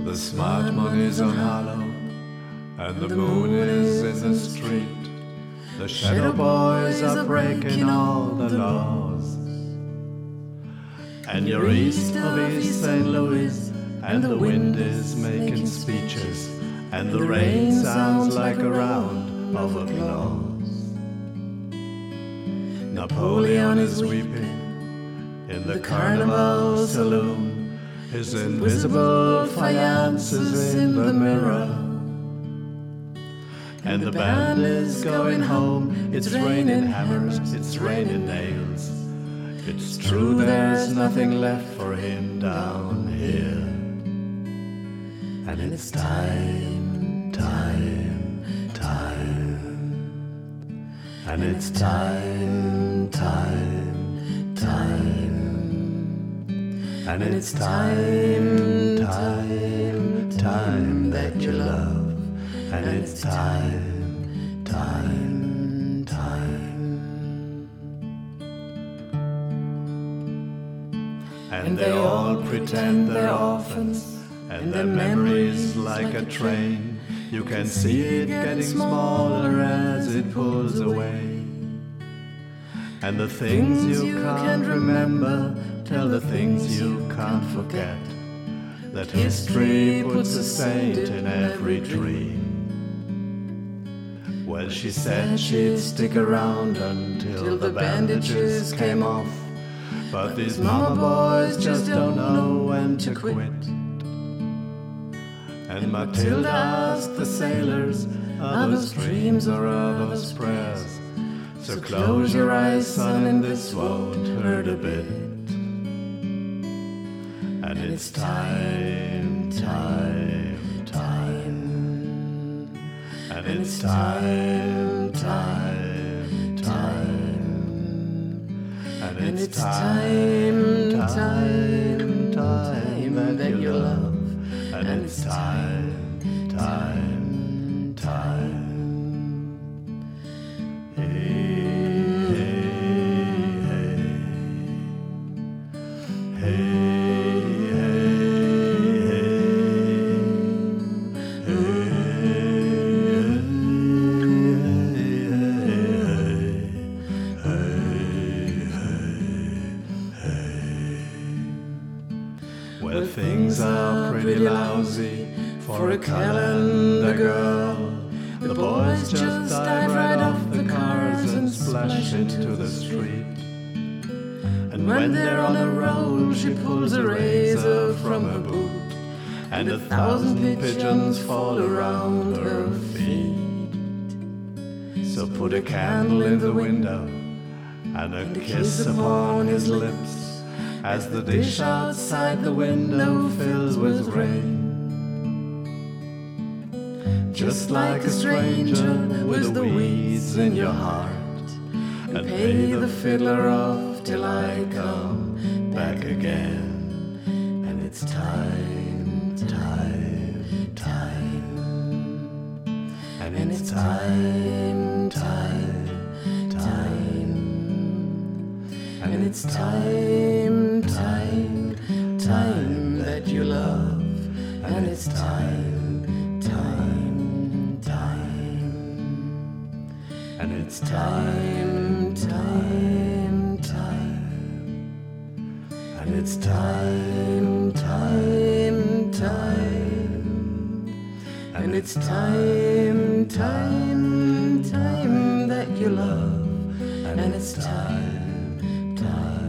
The smart money's on hollow, and the moon is in the street. The shadow boys are breaking all the laws. And you're east of East St. Louis, and the wind is making speeches, and the rain sounds like a round of applause. Napoleon is weeping in the Carnival saloon. His invisible fiance is in the mirror. And the band is going home. It's raining hammers, it's raining nails. It's true there's nothing left for him down here. And it's time, time, time. And it's time, time, time. And it's time, time, time that you love. And it's time, time, time. And they all pretend they're orphans, and their memories like a train. You can see it getting smaller as it pulls away. And the things you can't remember tell the things you can't forget, that history puts a saint in every dream. Well, she said she'd stick around until the bandages came off, but these mama boys just don't know when to quit. And Matilda asked the sailors, are those dreams or are those prayers? So close your eyes, son, and this won't hurt a bit. And it's time, time, time. And it's time, time, time. And it's time, time, time that you love. And it's time, time, time. Well, things are pretty lousy for a calendar girl. The boys just dive right off the cars and splash into the street. And when they're on a roll, she pulls a razor from her boot, and 1,000 pigeons fall around her feet. So put a candle in the window and a kiss upon his lips, as the dish outside the window fills with rain. Just like a stranger with the weeds in your heart, and pay the fiddler off till I come back again. And it's time, time, time. And it's time, time, time. And it's time, time, time that you love. And it's time, time, time. And it's time, time, time. And it's time, time, time. And it's time, time, time that you love. And it's time, time.